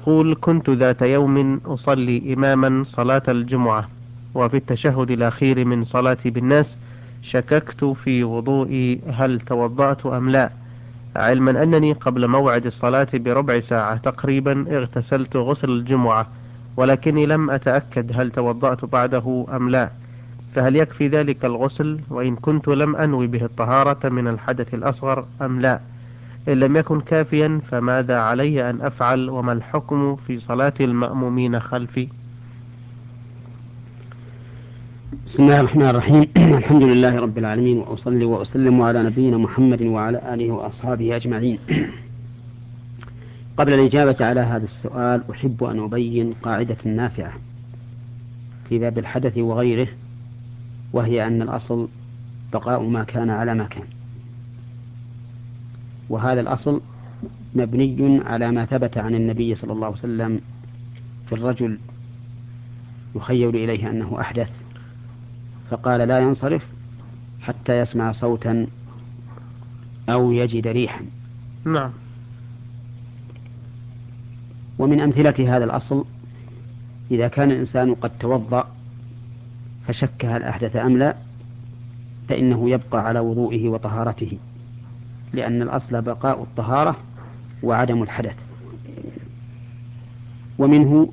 يقول: كنت ذات يوم أصلي إماما صلاة الجمعة، وفي التشهد الأخير من صلاتي بالناس شككت في وضوئي هل توضأت أم لا، علما أنني قبل موعد الصلاة بربع ساعة تقريبا اغتسلت غسل الجمعة، ولكني لم أتأكد هل توضأت بعده أم لا، فهل يكفي ذلك الغسل؟ وإن كنت لم أنوي به الطهارة من الحدث الأصغر أم لا؟ إن لم يكن كافيا فماذا علي أن أفعل؟ وما الحكم في صلاة المأمومين خلفي؟ بسم الله الرحمن الرحيم. الحمد لله رب العالمين، وأصلي وأسلم على نبينا محمد وعلى آله وأصحابه أجمعين. قبل الإجابة على هذا السؤال أحب أن أبين قاعدة نافعة في باب الحدث وغيره، وهي أن الأصل بقاء ما كان على ما كان، وهذا الأصل مبني على ما ثبت عن النبي صلى الله عليه وسلم في الرجل يخيل إليه أنه أحدث فقال لا ينصرف حتى يسمع صوتا أو يجد ريحا. نعم. ومن أمثلة هذا الأصل إذا كان الإنسان قد توضأ فشك هل أحدث أم لا، فإنه يبقى على وضوئه وطهارته، لأن الأصل بقاء الطهارة وعدم الحدث. ومنه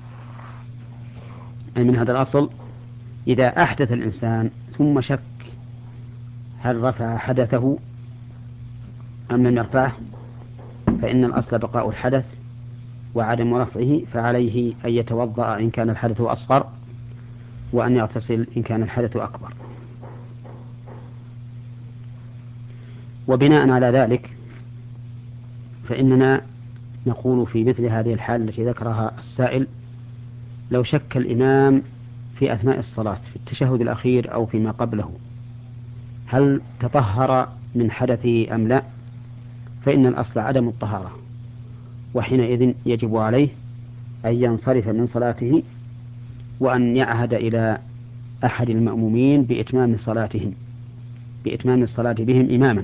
أي من هذا الأصل إذا أحدث الإنسان ثم شك هل رفع حدثه أم لم يرفعه، فإن الأصل بقاء الحدث وعدم رفعه، فعليه أن يتوضأ إن كان الحدث أصغر، وأن يغتسل إن كان الحدث أكبر. وبناء على ذلك فإننا نقول في مثل هذه الحال التي ذكرها السائل: لو شك الإمام في أثناء الصلاة في التشهد الأخير أو فيما قبله هل تطهر من حدثه أم لا، فإن الأصل عدم الطهارة، وحينئذ يجب عليه أن ينصرف من صلاته وأن يعهد إلى أحد المأمومين بإتمام الصلاة بهم إماما،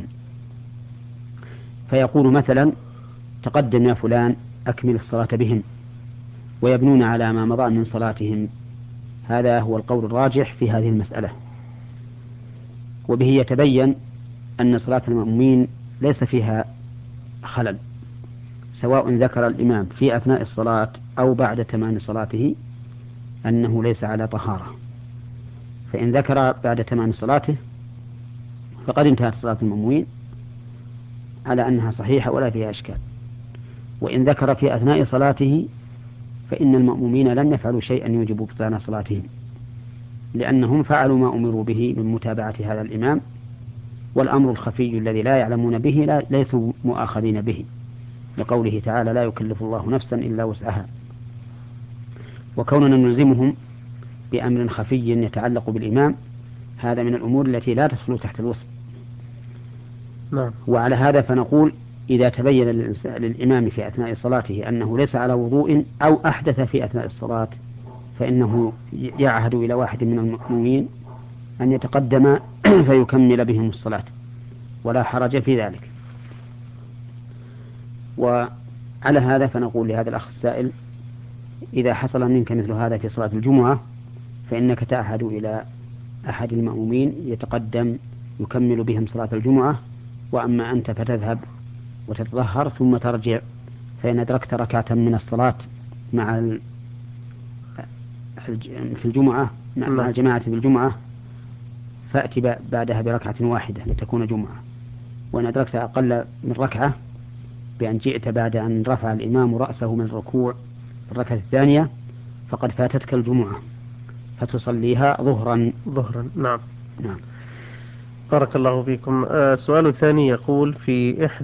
فيقول مثلا: تقدم يا فلان أكمل الصلاة بهم، ويبنون على ما مضى من صلاتهم. هذا هو القول الراجح في هذه المسألة. وبه يتبين أن صلاة المأمومين ليس فيها خلل، سواء ذكر الإمام في أثناء الصلاة أو بعد تمام صلاته أنه ليس على طهارة، فإن ذكر بعد تمام صلاته فقد انتهت صلاة المأمومين على أنها صحيحة ولا فيها إشكال، وإن ذكر في أثناء صلاته فإن المأمومين لم يفعلوا شيئا يوجب بطلان صلاتهم، لأنهم فعلوا ما أمروا به من متابعة هذا الإمام، والأمر الخفي الذي لا يعلمون به ليسوا مؤاخذين به، لقوله تعالى: لا يكلف الله نفسا إلا وسعها. وكوننا نلزمهم بأمر خفي يتعلق بالإمام هذا من الأمور التي لا تدخل تحت الوصف. نعم. وعلى هذا فنقول: إذا تبين للإمام في أثناء صلاته أنه ليس على وضوء أو أحدث في أثناء الصلاة، فإنه يعهد إلى واحد من المأمومين أن يتقدم فيكمل بهم الصلاة، ولا حرج في ذلك. وعلى هذا فنقول لهذا الأخ السائل: إذا حصل منك مثل هذا في صلاة الجمعة فإنك تعهد إلى أحد المأمومين يتقدم يكمل بهم صلاة الجمعة، وأما أنت فتذهب وتتطهر ثم ترجع، فإن أدركت ركعة من الصلاة مع في الجمعة مع نعم. الجماعة في الجمعة فأتي بعدها بركعة واحدة لتكون جمعة. وإن أدركت أقل من ركعة بأن جئت بعد أن رفع الإمام رأسه من الركوع في الركعة الثانية فقد فاتتك الجمعة فتصليها ظهرا. ظهرا. نعم. نعم. بارك الله فيكم. السؤال الثاني يقول: في إحدى